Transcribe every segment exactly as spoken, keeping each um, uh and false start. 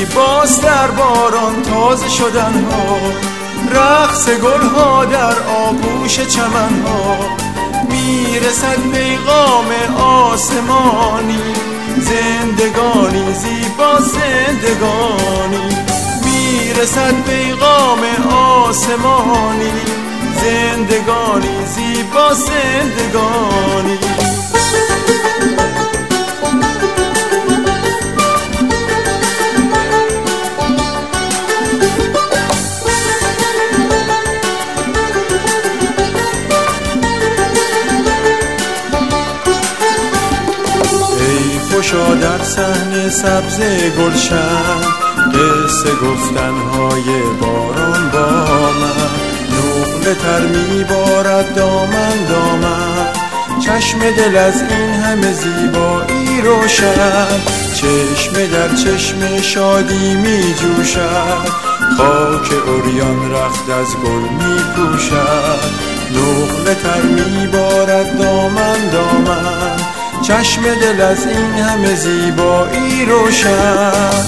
زیباست در باران تازه شدن ها، رقص گل ها در آغوش چمن ها. میرسد پیغام آسمانی، زندگانی زیبا زندگانی. میرسد پیغام آسمانی، زندگانی زیبا زندگانی. خوشا در صحن سبز گلشن، قصه گفتنهای باران با من. نقل تر میبارد دامن دامن، چشم دل از این همه زیبایی روشن. چشم در چشم شادی میجوشد، خاک عریان رخت از گل میپوشد. نقل تر میبارد دامن دامن، چشم دل از این همه زیبایی روشن.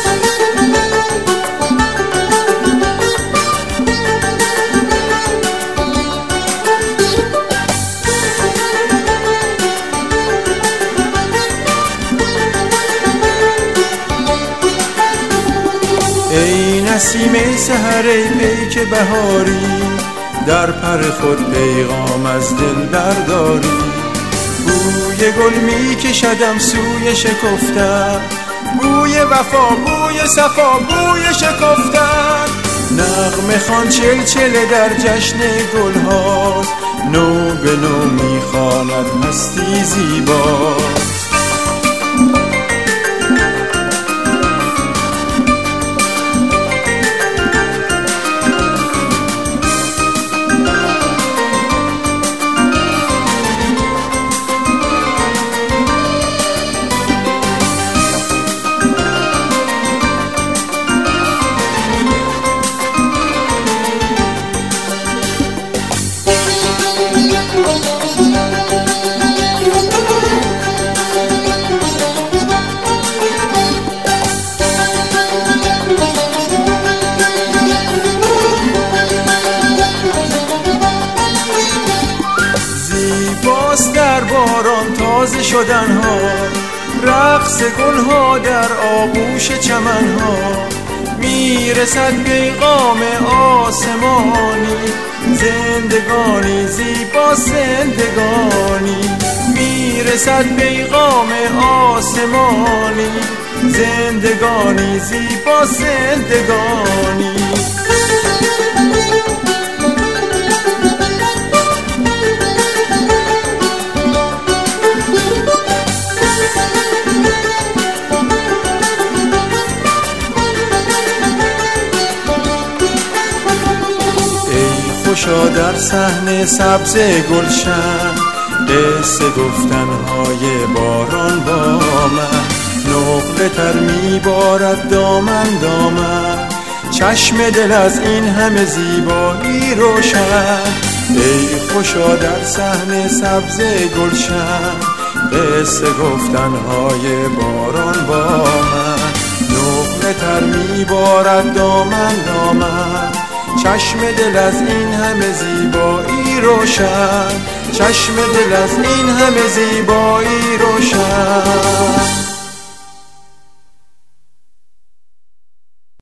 ای نسیم سحر ای پیک بهاری، در پر خود پیغام از دل برداری. بوی گل می کشدم سوی شکفتن، بوی وفا بوی صفا بوی شکفتن. نغمه خوان چلچله در جشن گل هاست، نو به نو می خواند هستی زیباست. در باران تازه شدن ها، رقص گل ها در آغوش چمن ها. میرسد پیغام آسمانی، زندگانی زیبا زندگانی. میرسد پیغام آسمانی، زندگانی زیبا زندگانی. خوشا در صحن سبز گلشن، قصه گفتنهای باران با من. نقل تر میبارد دامن دامن، چشم دل از این همه زیبایی روشن. ای خوشا در صحن سبز گلشن، قصه گفتنهای باران با من. نقل تر میبارد دامن دامن، چشم دل از این همه زیبایی روشن. چشم دل از این همه زیبایی روشن.